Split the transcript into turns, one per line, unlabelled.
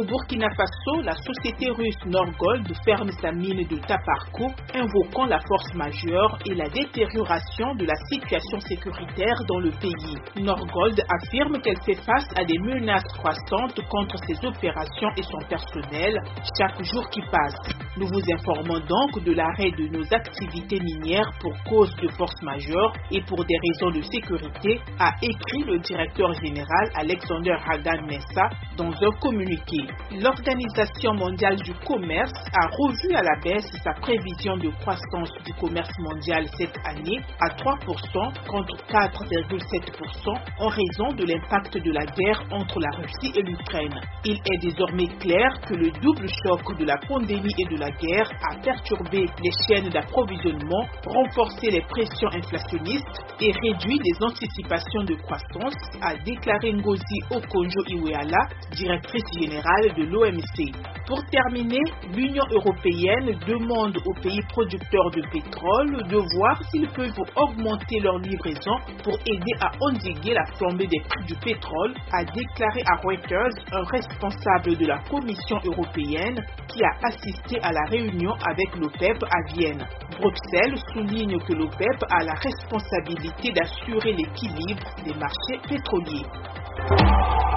Burkina Faso, la société russe Norgold ferme sa mine de Taparko, invoquant la force majeure et la détérioration de la situation sécuritaire dans le pays. Norgold affirme qu'elle fait face à des menaces croissantes contre ses opérations et son personnel chaque jour qui passe. Nous vous informons donc de l'arrêt de nos activités minières pour cause de force majeure et pour des raisons de sécurité, a écrit le directeur général Alexander Hagan Messa dans un communiqué. L'Organisation mondiale du commerce a revu à la baisse sa prévision de croissance du commerce mondial cette année à 3% contre 4,7% en raison de l'impact de la guerre entre la Russie et l'Ukraine. Il est désormais clair que le double choc de la pandémie et de la guerre a perturbé les chaînes d'approvisionnement, renforcé les pressions inflationnistes et réduit les anticipations de croissance, a déclaré Ngozi Okonjo-Iweala, directrice générale de l'OMC. Pour terminer, l'Union européenne demande aux pays producteurs de pétrole de voir s'ils peuvent augmenter leur livraison pour aider à endiguer la flambée des prix du pétrole, a déclaré à Reuters un responsable de la Commission européenne qui a assisté à la réunion avec l'OPEP à Vienne. Bruxelles souligne que l'OPEP a la responsabilité d'assurer l'équilibre des marchés pétroliers.